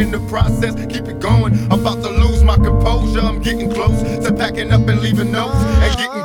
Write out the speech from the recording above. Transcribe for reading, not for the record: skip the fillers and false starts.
in the process, keep it going. I'm about to lose my composure, I'm getting close to packing up and leaving notes and getting